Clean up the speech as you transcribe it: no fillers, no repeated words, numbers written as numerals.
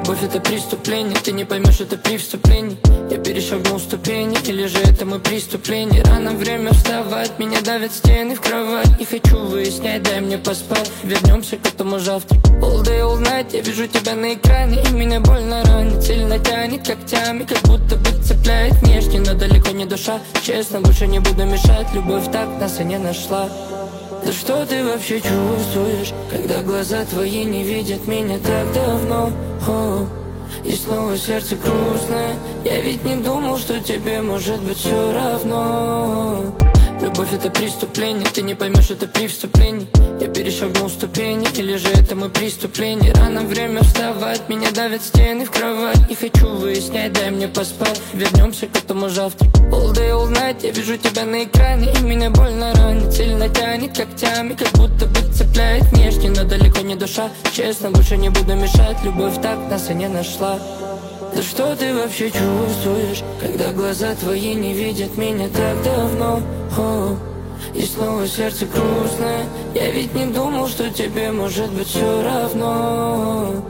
Любовь это преступление, ты не поймешь это при вступлении. Я перешагнул ступени, или же это мой преступление? Рано время вставать, меня давят стены в кровать. Не хочу выяснять, дай мне поспать. Вернемся к этому завтра. All day, all night, я вижу тебя на экране, и меня больно ранит, сильно тянет когтями, как будто бы цепляет внешне, но далеко не душа. Честно, больше не буду мешать, любовь так нас и не нашла. Да что ты вообще чувствуешь, когда глаза твои не видят меня так давно? И снова сердце грустное. Я ведь не думал, что тебе может быть все равно. Любовь это преступление, ты не поймешь это при вступлении. Я перешагнул ступени, или же это мой преступление? Рано время вставать, меня давят стены в кровать. Не хочу выяснять, дай мне поспать. Вернемся к этому завтра. All day, all night, я вижу тебя на экране, и меня больно ранит, сильно тянет когтями, как будто бы цепляет внешне, но далеко не душа. Честно, больше не буду мешать, любовь так нас и не нашла. Да что ты вообще чувствуешь, когда глаза твои не видят меня так давно? И снова сердце грустное. Я ведь не думал, что тебе может быть все равно.